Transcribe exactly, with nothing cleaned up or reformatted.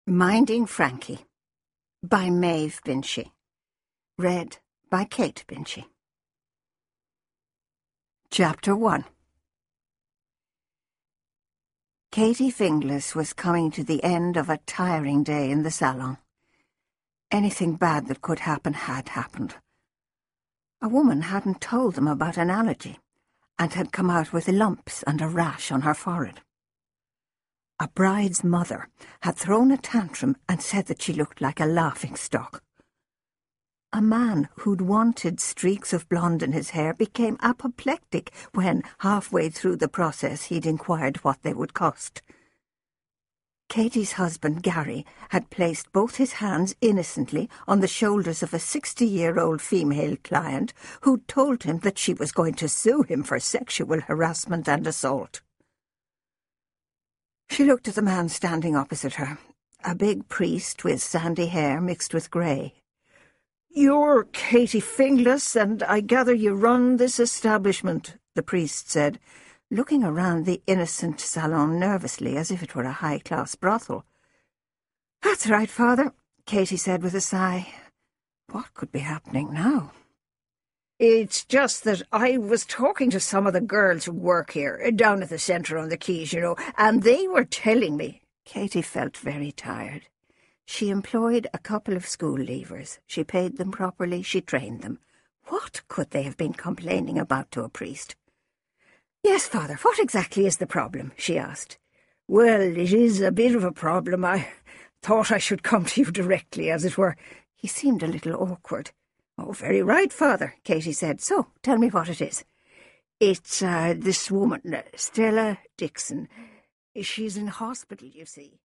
Minding Frankie by Maeve Binchy. Read by Kate Binchy. Chapter one. Katie Finglas was coming to the end of a tiring day in the salon. Anything bad that could happen had happened. A woman hadn't told them about an allergy and had come out with lumps and a rash on her forehead. A bride's mother had thrown a tantrum and said that she looked like a laughing-stock. A man who'd wanted streaks of blonde in his hair became apoplectic when, halfway through the process, he'd inquired what they would cost. Katie's husband, Gary, had placed both his hands innocently on the shoulders of a sixty-year-old female client who'd told him that she was going to sue him for sexual harassment and assault. She looked at the man standing opposite her, a big priest with sandy hair mixed with grey. "You're Katie Finglas, and I gather you run this establishment," the priest said, looking around the innocent salon nervously as if it were a high-class brothel. "That's right, Father," Katie said with a sigh. What could be happening now? "It's just that I was talking to some of the girls who work here, down at the centre on the quays, you know, and they were telling me—" Katie felt very tired. She employed a couple of school leavers. She paid them properly, she trained them. What could they have been complaining about to a priest? "Yes, Father, what exactly is the problem?" she asked. "Well, it is a bit of a problem. I thought I should come to you directly, as it were." He seemed a little awkward. "Oh, very right, Father," Katie said. "So, tell me what it is." "It's uh, this woman, uh, Stella Dixon. She's in hospital, you see."